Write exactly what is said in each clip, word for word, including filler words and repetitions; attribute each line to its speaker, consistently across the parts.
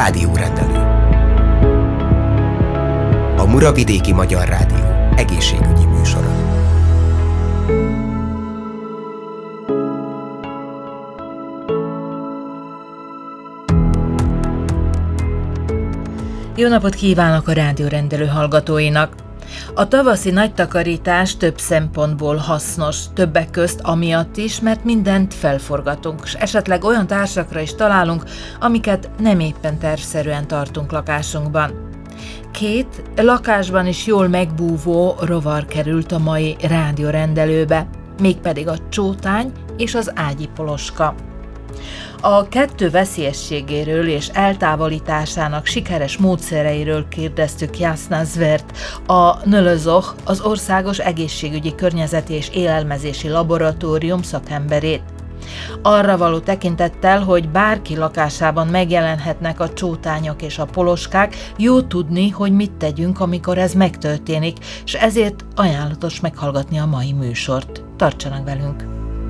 Speaker 1: Rádiórendelő. A Muravidéki Magyar Rádió egészségügyi műsora.
Speaker 2: Jó napot kívánok a rádiórendelő hallgatóinak! A tavaszi nagy takarítás több szempontból hasznos, többek közt amiatt is, mert mindent felforgatunk, és esetleg olyan társakra is találunk, amiket nem éppen tervszerűen tartunk lakásunkban. Két lakásban is jól megbúvó rovar került a mai rádiórendelőbe, mégpedig a csótány és az ágyi poloska. A kettő veszélyességéről és eltávolításának sikeres módszereiről kérdeztük Jasna Zvert, a en el es o ch, az Országos Egészségügyi Környezeti és Élelmezési Laboratórium szakemberét. Arra való tekintettel, hogy bárki lakásában megjelenhetnek a csótányok és a poloskák, jó tudni, hogy mit tegyünk, amikor ez megtörténik, és ezért ajánlatos meghallgatni a mai műsort. Tartsanak velünk!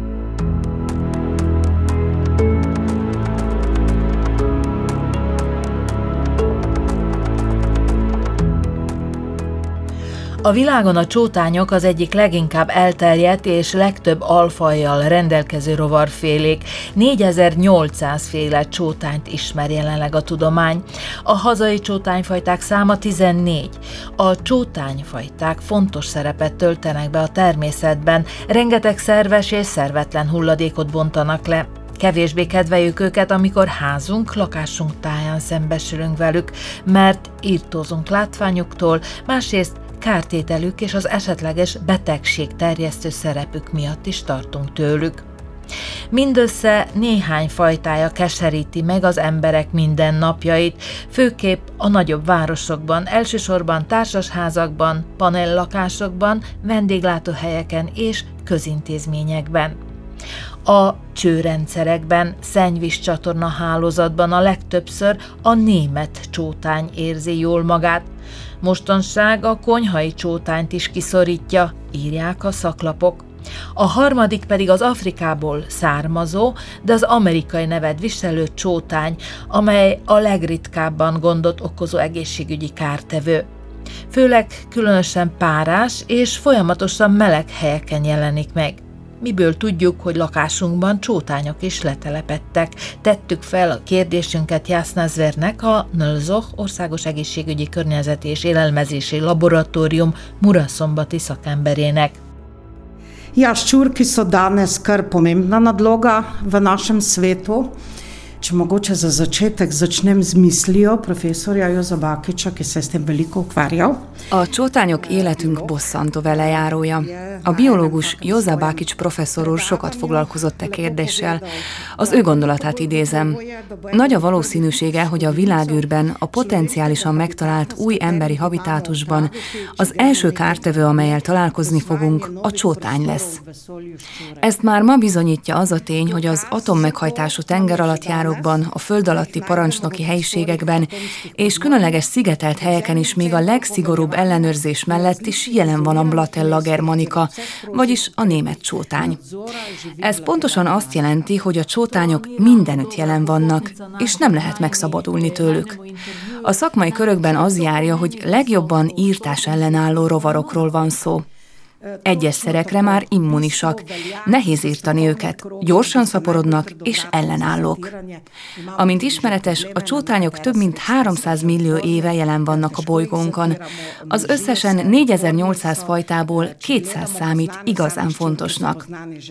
Speaker 2: A világon a csótányok az egyik leginkább elterjedt és legtöbb alfajjal rendelkező rovarfélék. négyezer-nyolcszáz féle csótányt ismer jelenleg a tudomány. A hazai csótányfajták száma tizennégy. A csótányfajták fontos szerepet töltenek be a természetben, rengeteg szerves és szervetlen hulladékot bontanak le. Kevésbé kedveljük őket, amikor házunk, lakásunk táján szembesülünk velük, mert írtózunk látványuktól, másrészt kártételük és az esetleges betegség terjesztő szerepük miatt is tartunk tőlük. Mindössze néhány fajtája keseríti meg az emberek mindennapjait, főképp a nagyobb városokban, elsősorban társasházakban, panellakásokban, vendéglátóhelyeken és közintézményekben. A csőrendszerekben, szennyvízcsatorna hálózatban a legtöbbször a német csótány érzi jól magát. Mostanság a konyhai csótányt is kiszorítja, írják a szaklapok. A harmadik pedig az Afrikából származó, de az amerikai nevet viselő csótány, amely a legritkábban gondot okozó egészségügyi kártevő. Főleg különösen párás és folyamatosan meleg helyeken jelenik meg. Miből tudjuk, hogy lakásunkban csótányok is letelepedtek? Tettük fel a kérdésünket Jasna Zvernek, a en el es o ch Országos Egészségügyi Környezeti és Élelmezési Laboratórium Muraszombati szakemberének.
Speaker 3: Ja, ščurki so danes kar pomembna nadloga v našem svetu. Če mogoče za začetek začnem z mislijo profesorja Joza Bakića, ki se s tem veliko ukvarjal.
Speaker 4: A csótányok életünk bosszantó velejárója. A biológus Joza Bakić professzor úr sokat foglalkozott e kérdéssel. Az ő gondolatát idézem. Nagy a valószínűsége, hogy a világűrben, a potenciálisan megtalált új emberi habitátusban az első kártevő, amellyel találkozni fogunk, a csótány lesz. Ezt már ma bizonyítja az a tény, hogy az atommeghajtású tengeralattjáró a föld alatti parancsnoki helyiségekben és különleges szigetelt helyeken is még a legszigorúbb ellenőrzés mellett is jelen van a Blattella germanica, vagyis a német csótány. Ez pontosan azt jelenti, hogy a csótányok mindenütt jelen vannak, és nem lehet megszabadulni tőlük. A szakmai körökben az járja, hogy legjobban írtás ellenálló rovarokról van szó. Egyes szerekre már immunisak, nehéz írtani őket, gyorsan szaporodnak és ellenállók. Amint ismeretes, a csótányok több mint háromszáz millió éve jelen vannak a bolygónkon. Az összesen négyezer-nyolcszáz fajtából kétszáz számít igazán fontosnak.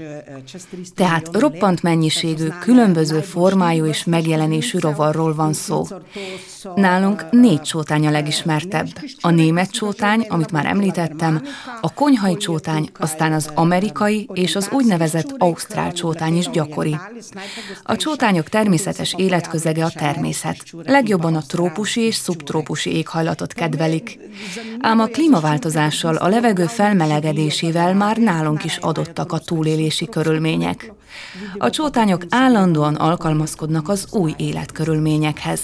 Speaker 4: Tehát roppant mennyiségű, különböző formájú és megjelenésű rovarról van szó. Nálunk négy csótány a legismertebb. A német csótány, amit már említettem, a konyhai csótány, aztán az amerikai és az úgynevezett ausztrál csótány is gyakori. A csótányok természetes életközege a természet. Legjobban a trópusi és szubtrópusi éghajlatot kedvelik. Ám a klímaváltozással, a levegő felmelegedésével már nálunk is adottak a túlélési körülmények. A csótányok állandóan alkalmazkodnak az új életkörülményekhez.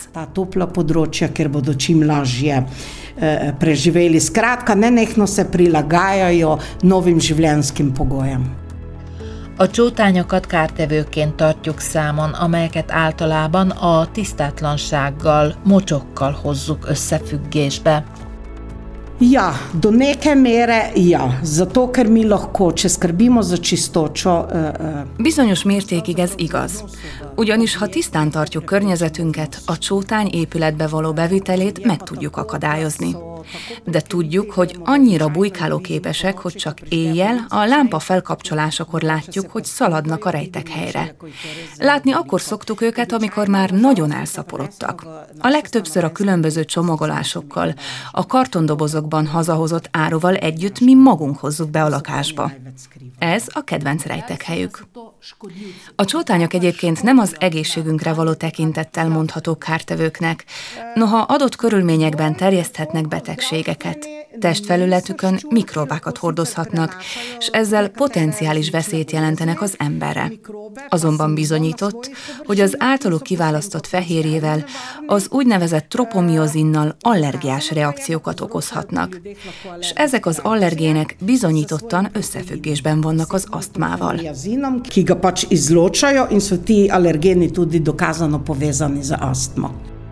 Speaker 3: Preživeli. Skratka, nenehno se prilagajajo novim življenjskim pogojem.
Speaker 2: A csótányokat kártevőként tartjuk számon, amelyeket általában a tisztátlansággal, mocsokkal hozzuk összefüggésbe.
Speaker 3: Ja, do neke mere ja, zato ker mi lahko, če skrbimo za čistočo.
Speaker 4: Bizonyos mértékig ez igaz. Ugyanis ha tisztán tartjuk környezetünket, a csótány épületbe való bevitelét meg tudjuk akadályozni. De tudjuk, hogy annyira bujkálóképesek, hogy csak éjjel, a lámpa felkapcsolásakor látjuk, hogy szaladnak a rejtekhelyre. Látni akkor szoktuk őket, amikor már nagyon elszaporodtak. A legtöbbször a különböző csomagolásokkal, a kartondobozokban hazahozott áruval együtt mi magunk hozzuk be a lakásba. Ez a kedvenc rejtekhelyük. A csótányok egyébként nem az egészségünkre való tekintettel mondhatók kártevőknek, noha adott körülményekben terjeszthetnek betegségeket. Testfelületükön mikrobákat hordozhatnak, és ezzel potenciális veszélyt jelentenek az emberre. Azonban bizonyított, hogy az általuk kiválasztott fehérjével, az úgynevezett tropomiozinnal allergiás reakciókat okozhatnak, és ezek az allergének bizonyítottan összefüggésben vannak az asztmával.
Speaker 3: Ki ga pač izločajo in so ti alergeni tudi dokazano povezani z astmo.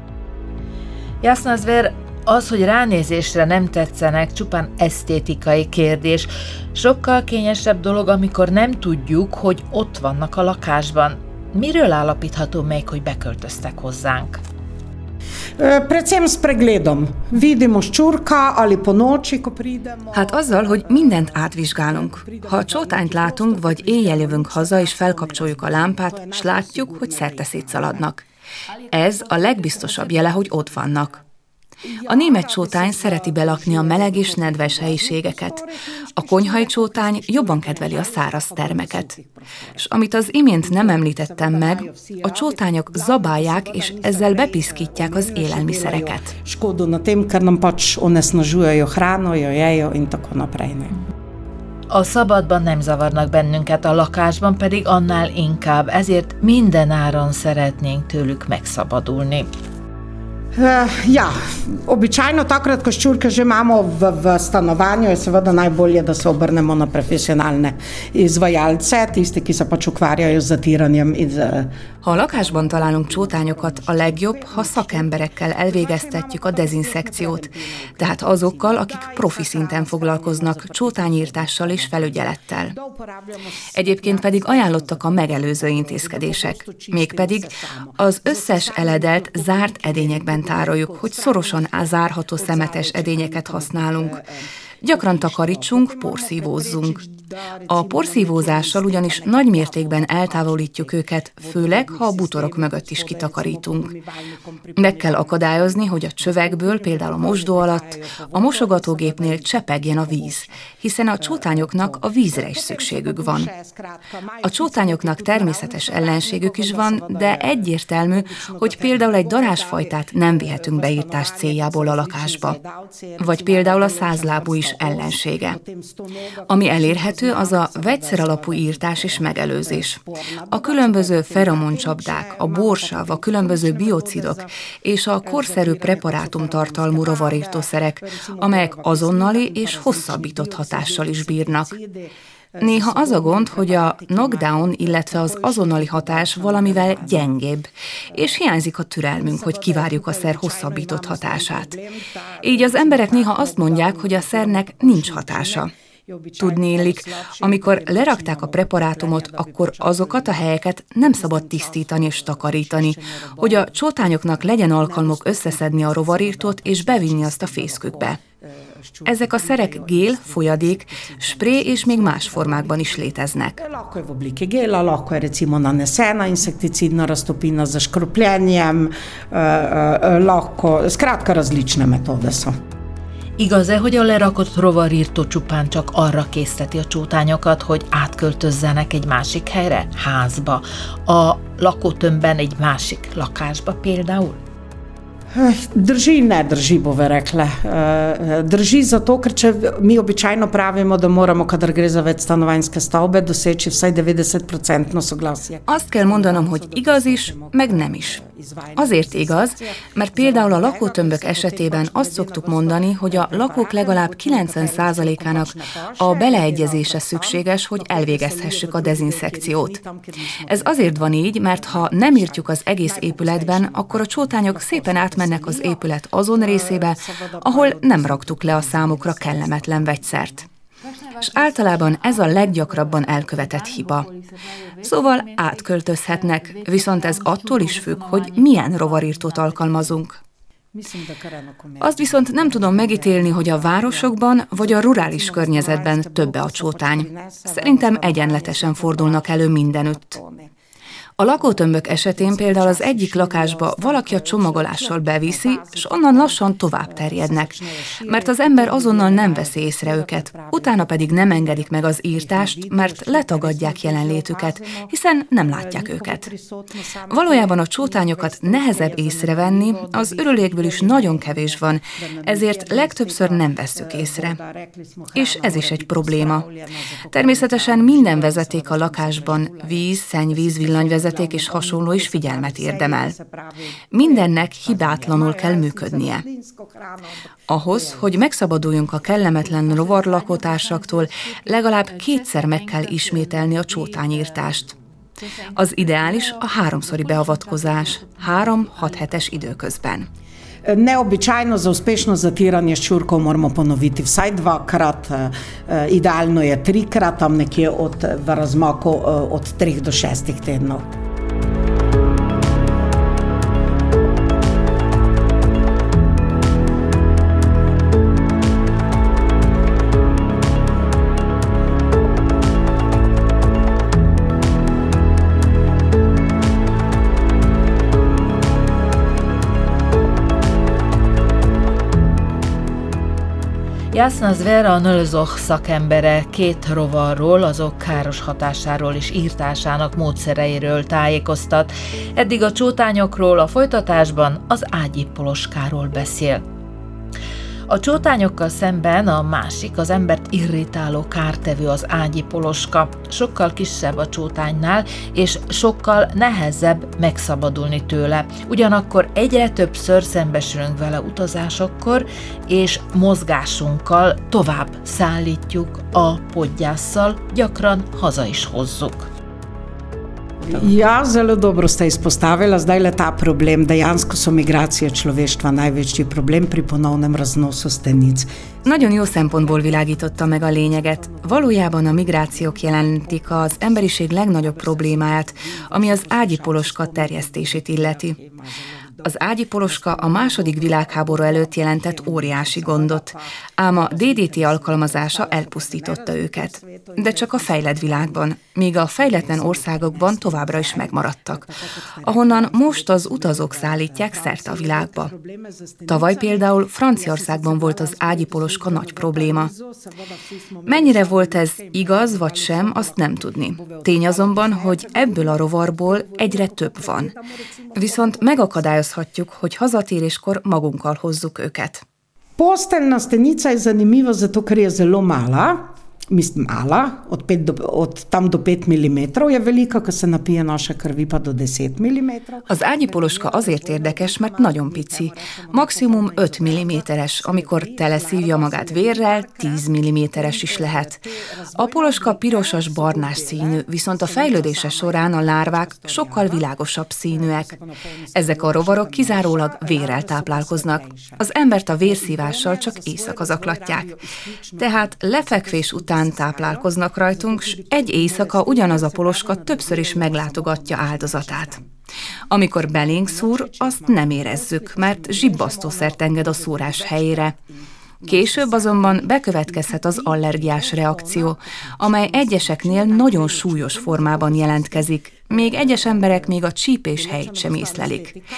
Speaker 2: Jasna Zver, az, hogy ránézésre nem tetszenek, csupán esztétikai kérdés. Sokkal kényesebb dolog, amikor nem tudjuk, hogy ott vannak a lakásban. Miről állapítható meg, hogy beköltöztek hozzánk?
Speaker 3: Predvsem s pregledom. Vidimo ščurka ali po noči, ko pridemo.
Speaker 4: Hát azzal, hogy mindent átvizsgálunk. Ha a csótányt látunk, vagy éjjel jövünk haza, és felkapcsoljuk a lámpát, s látjuk, hogy szerte szétszaladnak. Ez a legbiztosabb jele, hogy ott vannak. A német csótány szereti belakni a meleg és nedves helyiségeket. A konyhai csótány jobban kedveli a száraz termeket. És amit az imént nem említettem meg, a csótányok zabálják és ezzel bepiszkítják az élelmiszereket.
Speaker 3: Škodo na tem, ker nam pač onesnažujejo hrano, jo jejo in tako naprej.
Speaker 2: A szabadban nem zavarnak bennünket, a lakásban pedig annál inkább, ezért minden áron szeretnénk tőlük megszabadulni.
Speaker 3: Ja, običajno takrat, ko ščurke že imamo v, v stanovanju, je seveda najbolje, da se obrnemo na profesionalne izvajalce, tisti, ki se pač ukvarjajo z zatiranjem.
Speaker 4: Ha a lakásban találunk csótányokat, a legjobb, ha szakemberekkel elvégeztetjük a dezinszekciót, tehát azokkal, akik profi szinten foglalkoznak csótányírtással és felügyelettel. Egyébként pedig ajánlottak a megelőző intézkedések, mégpedig az összes eledelt zárt edényekben tároljuk, hogy szorosan zárható szemetes edényeket használunk. Gyakran takarítsunk, porszívózzunk. A porszívózással ugyanis nagy mértékben eltávolítjuk őket, főleg, ha a bútorok mögött is kitakarítunk. Meg kell akadályozni, hogy a csövekből, például a mosdó alatt, a mosogatógépnél csepegjen a víz, hiszen a csótányoknak a vízre is szükségük van. A csótányoknak természetes ellenségük is van, de egyértelmű, hogy például egy darázsfajtát nem vihetünk beírtás céljából a lakásba. Vagy például a százlábú is ellensége. Ami elérhető, az a vegyszeralapú írtás és megelőzés. A különböző feromoncsapdák, a borsav, a különböző biocidok és a korszerű preparátumtartalmú rovarírtószerek, amelyek azonnali és hosszabbított hatással is bírnak. Néha az a gond, hogy a knockdown, illetve az azonnali hatás valamivel gyengébb, és hiányzik a türelmünk, hogy kivárjuk a szer hosszabbított hatását. Így az emberek néha azt mondják, hogy a szernek nincs hatása. Tudniillik, amikor lerakták a preparátumot, akkor azokat a helyeket nem szabad tisztítani és takarítani, hogy a csótányoknak legyen alkalmuk összeszedni a rovarírtót és bevinni azt a fészkükbe. Ezek a szerek gél, folyadék, spré és még más formákban is léteznek.
Speaker 3: Lahko je v obliki gela, lahko je recimo nanesena insekticidna raztopina za škropljenjem, lahko, skratka različne metode so.
Speaker 2: Igaz-e, hogy a lerakott rovarírtó csupán csak arra készteti a csótányokat, hogy átköltözzenek egy másik helyre, házba, a lakótömbben egy másik lakásba például?
Speaker 3: Drži in ne drži, bova rekla. Drži zato, ker če mi običajno pravimo, da moramo, kadar gre za večstanovanjske stavbe, doseči vsaj devetdeset procentno soglasje.
Speaker 4: Azt kell mondanom, hogy igaz is, meg nem is. Azért igaz, mert például a lakótömbök esetében azt szoktuk mondani, hogy a lakók legalább kilencven százalékának a beleegyezése szükséges, hogy elvégezhessük a dezinszekciót. Ez azért van így, mert ha nem írtjuk az egész épületben, akkor a csótányok szépen átmennek az épület azon részébe, ahol nem raktuk le a számukra kellemetlen vegyszert. És általában ez a leggyakrabban elkövetett hiba. Szóval átköltözhetnek, viszont ez attól is függ, hogy milyen rovarírtót alkalmazunk. Azt viszont nem tudom megítélni, hogy a városokban vagy a rurális környezetben többe a csótány. Szerintem egyenletesen fordulnak elő mindenütt. A lakótömbök esetén például az egyik lakásba valaki a csomagolással beviszi, és onnan lassan tovább terjednek, mert az ember azonnal nem veszi észre őket, utána pedig nem engedik meg az írtást, mert letagadják jelenlétüket, hiszen nem látják őket. Valójában a csótányokat nehezebb észrevenni, az örülékből is nagyon kevés van, ezért legtöbbször nem vesszük észre. És ez is egy probléma. Természetesen minden vezeték a lakásban, víz, szennyvíz, villanyvezeték, vezeték és hasonló is figyelmet érdemel. Mindennek hibátlanul kell működnie. Ahhoz, hogy megszabaduljunk a kellemetlen rovarlakótársaktól, legalább kétszer meg kell ismételni a csótányírtást. Az ideális a háromszori beavatkozás, három-hat hetes időközben.
Speaker 3: Neobičajno za uspešno zatiranje ščurkov moramo ponoviti vsaj dvakrat, idealno je trikrat, tam nekje od, v razmaku od treh do šestih tednov.
Speaker 2: Jasna Zver a Nölzoch szakembere két rovarról, azok káros hatásáról és írtásának módszereiről tájékoztat. Eddig a csótányokról, a folytatásban az ágyipoloskáról beszél. A csótányokkal szemben a másik, az embert irritáló kártevő az ágyipoloska. Sokkal kisebb a csótánynál, és sokkal nehezebb megszabadulni tőle. Ugyanakkor egyre többször szembesülünk vele utazásokkor, és mozgásunkkal tovább szállítjuk a podgyásszal, gyakran haza is hozzuk.
Speaker 3: Ja, zelo dobro ste izpostavila zdaj le ta problem. Dejansko so migracije človeštva največji problem pri ponovnem raznosu stenic.
Speaker 4: Nagyon jó szempontból világította meg a lényeget. Valójában a migrációk jelentik az emberiség legnagyobb problémáját, ami az ágyipoloska terjesztését illeti. Az ágyipoloska a második világháború előtt jelentett óriási gondot, ám a dé dé té alkalmazása elpusztította őket. De csak a fejlett világban, míg a fejletlen országokban továbbra is megmaradtak, ahonnan most az utazók szállítják szerte a világba. Tavaly például Franciaországban volt az ágyipoloska nagy probléma. Mennyire volt ez igaz vagy sem, azt nem tudni. Tény azonban, hogy ebből a rovarból egyre több van. Viszont megakadályozhatjuk, hogy hazatéréskor magunkkal hozzuk őket.
Speaker 3: Posteljna stenica je zanimiva zato, ker je zelo mala. Mislim, mala, od, pet do, od tam do pet milimetrov je velika, ko se napije naša krvi, pa do deset milimetrov.
Speaker 4: Az ágyipoloska azért érdekes, mert nagyon pici. Maximum öt milliméteres, amikor teleszívja magát vérrel, tíz milliméteres is lehet. A poloska pirosas barnás színű, viszont a fejlődése során a lárvák sokkal világosabb színűek. Ezek a rovarok kizárólag vérrel táplálkoznak. Az embert a vérszívással csak éjszaka zaklatják. Tehát lefekvés után táplálkoznak rajtunk, s egy éjszaka ugyanaz a poloska többször is meglátogatja áldozatát. Amikor belénk szúr, azt nem érezzük, mert zsibbasztószert enged a szúrás helyére. Később azonban bekövetkezhet az allergiás reakció, amely egyeseknél nagyon súlyos formában jelentkezik, még egyes emberek még a csípés helyt sem észlelik.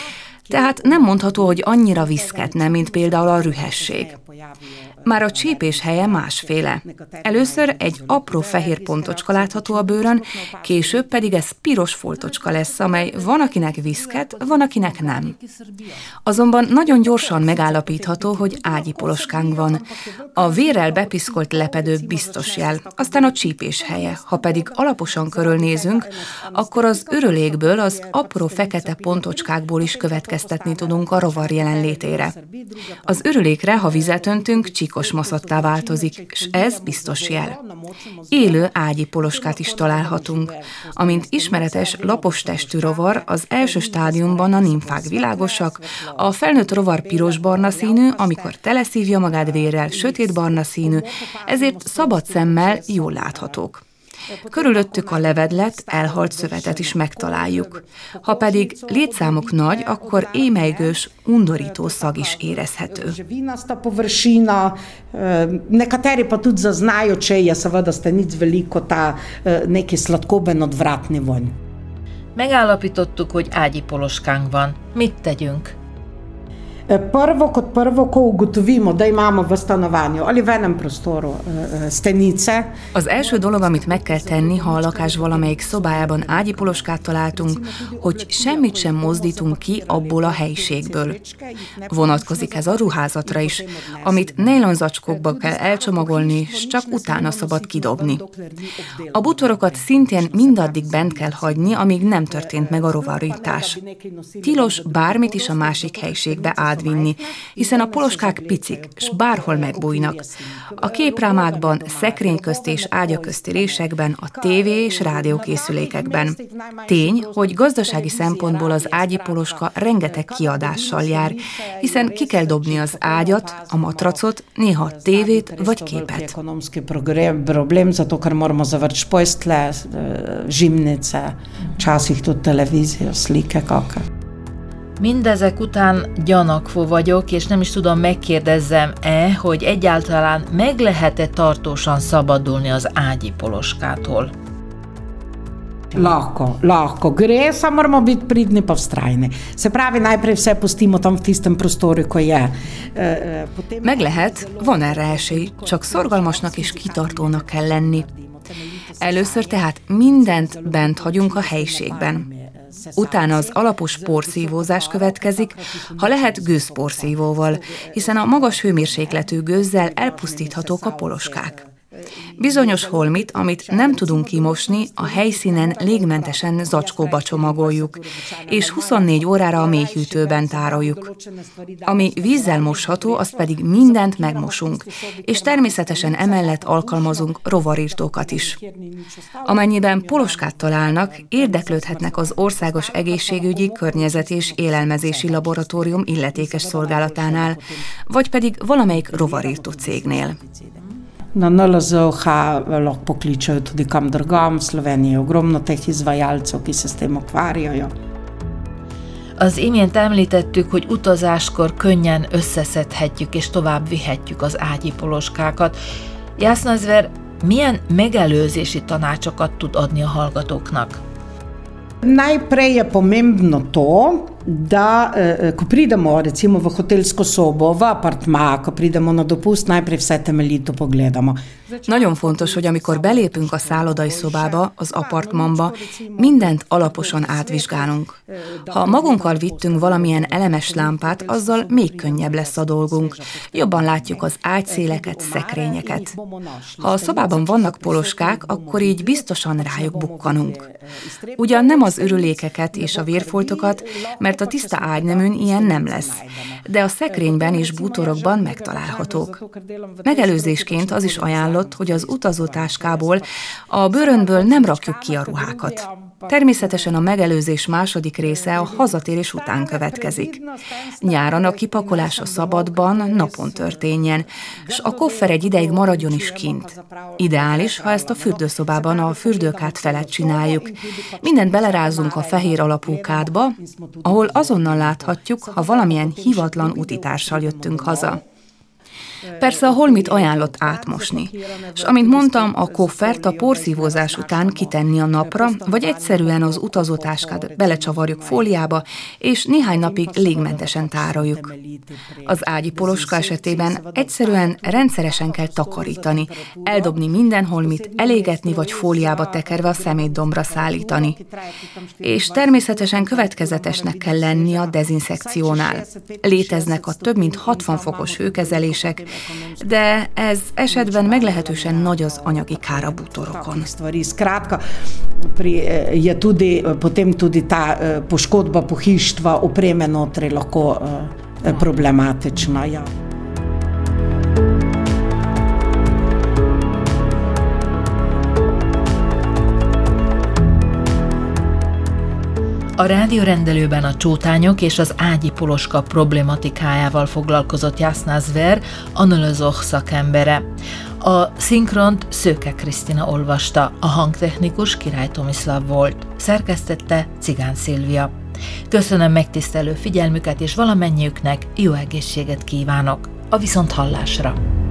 Speaker 4: Tehát nem mondható, hogy annyira viszketne, mint például a rühesség. Már a csípés helye másféle. Először egy apró fehér pontocska látható a bőrön, később pedig ez piros foltocska lesz, amely van akinek viszket, van akinek nem. Azonban nagyon gyorsan megállapítható, hogy ágyipoloskánk van. A vérrel bepiszkolt lepedő biztos jel, aztán a csípés helye. Ha pedig alaposan körülnézünk, akkor az örölékből, az apró fekete pontocskákból is következtetni tudunk a rovar jelenlétére. Az örölékre, ha vizet öntünk, csíkos maszattá változik, és ez biztos jel. Élő ágyipoloskát is találhatunk. Amint ismeretes lapos testű rovar, az első stádiumban a nimfák világosak, a felnőtt rovar piros-barna színű, amikor teleszívja magát vérrel, sötét-barna színű, ezért szabad szemmel jól láthatók. Körülöttük a levedlet, elhalt szövetet is megtaláljuk. Ha pedig létszámuk nagy, akkor émelygős, undorító szag is érezhető.
Speaker 3: Nekateri pa tudi zaznajo, če je seveda stenic veliko, ta neki sladkoben odvratni vonj.
Speaker 2: Megállapítottuk, hogy ágyipoloskánk van. Mit tegyünk?
Speaker 3: Prvo kot prvo, ko ugotovimo, da imamo v stanovanju ali v enem prostoru stenice.
Speaker 4: Az első dolog, amit meg kell tenni, ha a lakás valamelyik szobájában ágyipoloskát találtunk, hogy semmit sem mozdítunk ki abból a helyiségből. Vonatkozik ez a ruházatra is, amit nejlonzacskókba kell elcsomagolni, és csak utána szabad kidobni. A bútorokat szintén mindaddig bent kell hagyni, amíg nem történt meg a rovarítás. Tilos bármit is a másik helyiségbe át vinni, hiszen a poloskák picik, s bárhol megbújnak. A képrámákban, szekrény közt és ágya közti résekben, a tévé és rádiókészülékekben. Tény, hogy gazdasági szempontból az ágyipoloska rengeteg kiadással jár, hiszen ki kell dobni az ágyat, a matracot, néha a tévét vagy képet.
Speaker 3: Problém, zato ker moramo zavrči postelje, žimnice, včasih tudi televizijo, slike, kakor.
Speaker 2: Mindezek után gyanakvó vagyok, és nem is tudom, megkérdezzem-e, hogy egyáltalán meg lehet-e tartósan szabadulni az ágyipoloskától.
Speaker 3: Lahko, lahko gre, samo moramo biti pridni pa vztrajni. Se pravi, najprej vse pustimo tam v tistem prostoru, ko je.
Speaker 4: Meg lehet, van erre esély, csak szorgalmasnak és kitartónak kell lenni. Először tehát mindent bent hagyunk a helyiségben. Utána az alapos porszívózás következik, ha lehet gőzporszívóval, hiszen a magas hőmérsékletű gőzzel elpusztíthatók a poloskák. Bizonyos holmit, amit nem tudunk kimosni, a helyszínen légmentesen zacskóba csomagoljuk, és huszonnégy órára a mélyhűtőben tároljuk. Ami vízzel mosható, azt pedig mindent megmosunk, és természetesen emellett alkalmazunk rovarírtókat is. Amennyiben poloskát találnak, érdeklődhetnek az Országos Egészségügyi, Környezet és Élelmezési Laboratórium illetékes szolgálatánál, vagy pedig valamelyik rovarírtó cégnél.
Speaker 3: Na en el zet o ha lahko pokličejo tudi kam drugam, v Sloveniji je ogromno teh izvajalcev, ki se s tem ukvarjajo.
Speaker 2: Az imént említettük, hogy utazáskor könnyen összeszedhetjük és tovább vihetjük az ágyipoloskákat. Jasnazver milyen megelőzési tanácsokat tud adni a hallgatóknak?
Speaker 3: Najprej je pomembno to, da ko pridemo recimo v hotelsko sobo, v apartma, ko pridemo na dopust, najprej vse temeljito pogledamo.
Speaker 4: Nagyon fontos, hogy amikor belépünk a szállodai szobába, az apartmanba, mindent alaposan átvizsgálunk. Ha magunkkal vittünk valamilyen elemes lámpát, azzal még könnyebb lesz a dolgunk. Jobban látjuk az ágyszéleket, szekrényeket. Ha a szobában vannak poloskák, akkor így biztosan rájuk bukkanunk. Ugyan nem az ürülékeket és a vérfoltokat, mert a tiszta ágyneműn ilyen nem lesz, de a szekrényben és bútorokban megtalálhatók. Megelőzésként az is ajánlott, hogy az utazótáskából, a bőrönből nem rakjuk ki a ruhákat. Természetesen a megelőzés második része a hazatérés után következik. Nyáron a kipakolás a szabadban, napon történjen, s a koffer egy ideig maradjon is kint. Ideális, ha ezt a fürdőszobában a fürdőkád felett csináljuk. Mindent belerázunk a fehér alapú kádba, ahol azonnal láthatjuk, ha valamilyen hivatlan utitársal jöttünk haza. Persze a holmit ajánlott átmosni, és amint mondtam, a koffert a porszívózás után kitenni a napra, vagy egyszerűen az utazótáskát belecsavarjuk fóliába, és néhány napig légmentesen tároljuk. Az ágyi poloska esetében egyszerűen rendszeresen kell takarítani, eldobni minden holmit, elégetni vagy fóliába tekerve a szemétdombra szállítani. És természetesen következetesnek kell lenni a dezinszekciónál. Léteznek a több mint hatvan fokos hőkezelések, de ez esetben meglehetősen nagy az anyagi kár a bútorokon.
Speaker 3: Je tudi, potem tudi ta poškodba pohištva, opreme notri lahko problematična. Ja.
Speaker 2: A rádiórendelőben a csótányok és az ágyi poloska problematikájával foglalkozott Jasna Zver, analózok szakembere. A szinkront Szőke Krisztina olvasta, a hangtechnikus Király Tomislav volt, szerkesztette Cigán Szilvia. Köszönöm megtisztelő figyelmüket, és valamennyiüknek jó egészséget kívánok. A viszonthallásra!